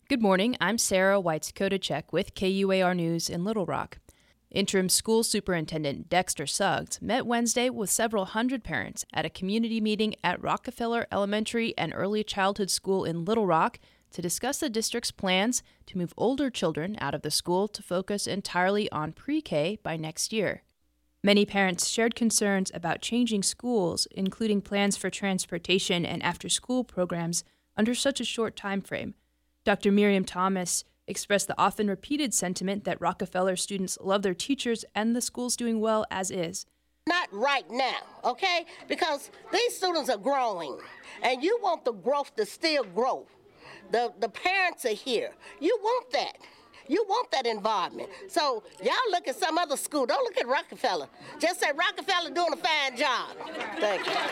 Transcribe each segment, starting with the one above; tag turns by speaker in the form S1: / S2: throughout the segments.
S1: Good morning, I'm Sarah Weitz-Kodachek with KUAR News in Little Rock. Interim School Superintendent Dexter Suggs met Wednesday with several hundred parents at a community meeting at Rockefeller Elementary and Early Childhood School in Little Rock to discuss the district's plans to move older children out of the school to focus entirely on pre-K by next year. Many parents shared concerns about changing schools, including plans for transportation and after-school programs, under such a short time frame. Dr. Miriam Thomas expressed the often repeated sentiment that Rockefeller students love their teachers and the school's doing well as is.
S2: Not right now, okay? Because these students are growing, and you want the growth to still grow. The parents are here. You want that. You want that environment. So y'all look at some other school. Don't look at Rockefeller. Just say Rockefeller doing a fine job. Thank you.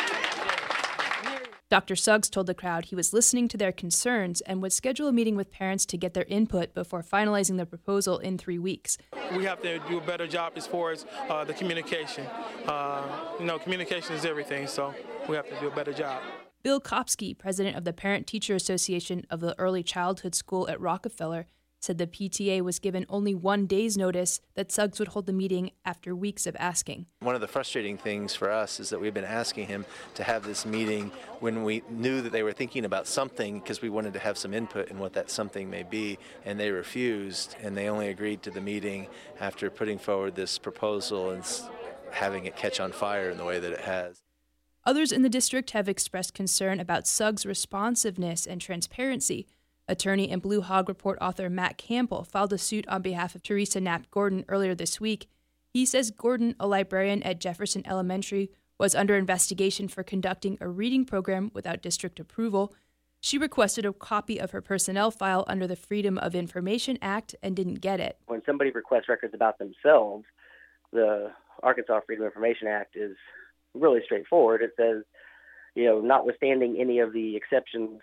S1: Dr. Suggs told the crowd he was listening to their concerns and would schedule a meeting with parents to get their input before finalizing the proposal in 3 weeks.
S3: We have to do a better job as far as the communication. Communication is everything, so we have to do a better job.
S1: Bill Kopsky, president of the Parent-Teacher Association of the Early Childhood School at Rockefeller, said the PTA was given only 1 day's notice that Suggs would hold the meeting after weeks of asking.
S4: One of the frustrating things for us is that we've been asking him to have this meeting when we knew that they were thinking about something because we wanted to have some input in what that something may be, and they refused, and they only agreed to the meeting after putting forward this proposal and having it catch on fire in the way that it has.
S1: Others in the district have expressed concern about Suggs' responsiveness and transparency. Attorney and Blue Hog Report author Matt Campbell filed a suit on behalf of Teresa Knapp Gordon earlier this week. He says Gordon, a librarian at Jefferson Elementary, was under investigation for conducting a reading program without district approval. She requested a copy of her personnel file under the Freedom of Information Act and didn't get it.
S5: When somebody requests records about themselves, the Arkansas Freedom of Information Act is really straightforward. It says, notwithstanding any of the exceptions,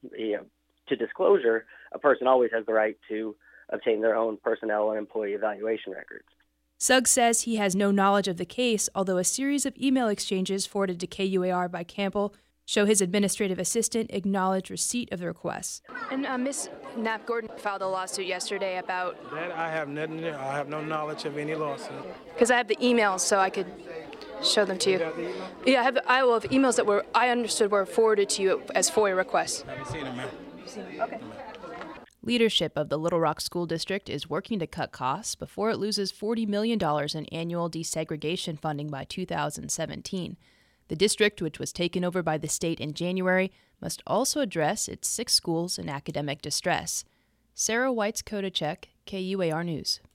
S5: to disclosure, a person always has the right to obtain their own personnel and employee evaluation records.
S1: Suggs says he has no knowledge of the case, although a series of email exchanges forwarded to KUAR by Campbell show his administrative assistant acknowledged receipt of the requests. And Ms. Knapp Gordon filed a lawsuit yesterday about
S3: That I have no knowledge of any lawsuit.
S1: Because I have the emails, so I could show them to you. Yeah, I will have emails that I understood were forwarded to you as FOIA requests.
S3: I haven't seen them, ma'am.
S1: Okay. Leadership of the Little Rock School District is working to cut costs before it loses $40 million in annual desegregation funding by 2017. The district, which was taken over by the state in January, must also address its 6 schools in academic distress. Sarah Weitz-Kodachek, KUAR News.